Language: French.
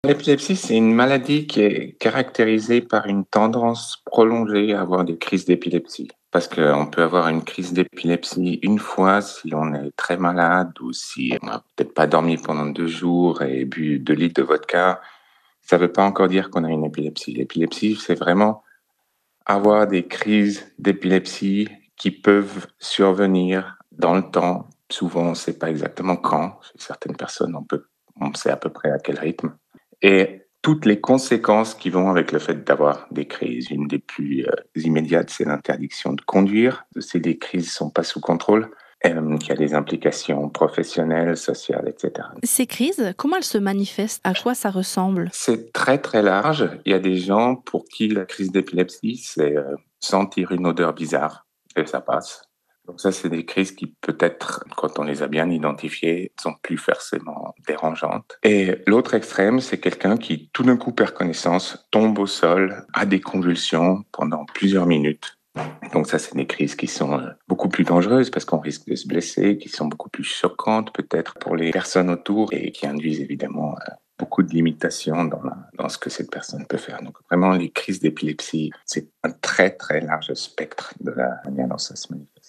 L'épilepsie, c'est une maladie qui est caractérisée par une tendance prolongée à avoir des crises d'épilepsie. Parce qu'on peut avoir une crise d'épilepsie une fois si on est très malade ou si on n'a peut-être pas dormi pendant 2 jours et bu 2 litres de vodka. Ça ne veut pas encore dire qu'on a une épilepsie. L'épilepsie, c'est vraiment avoir des crises d'épilepsie qui peuvent survenir dans le temps. Souvent, on ne sait pas exactement quand. Chez certaines personnes, on sait à peu près à quel rythme. Et toutes les conséquences qui vont avec le fait d'avoir des crises. Une des plus immédiates, c'est l'interdiction de conduire. Si les crises ne sont pas sous contrôle, il y a des implications professionnelles, sociales, etc. Ces crises, comment elles se manifestent? À quoi ça ressemble? C'est très très large. Il y a des gens pour qui la crise d'épilepsie, c'est sentir une odeur bizarre et ça passe. Donc ça, c'est des crises qui peut-être, quand on les a bien identifiées, sont plus forcément dérangeantes. Et l'autre extrême, c'est quelqu'un qui tout d'un coup perd connaissance, tombe au sol, a des convulsions pendant plusieurs minutes. Donc ça, c'est des crises qui sont beaucoup plus dangereuses parce qu'on risque de se blesser, qui sont beaucoup plus choquantes peut-être pour les personnes autour et qui induisent évidemment beaucoup de limitations dans ce que cette personne peut faire. Donc vraiment, les crises d'épilepsie, c'est un très très large spectre de la manière dont ça se manifeste.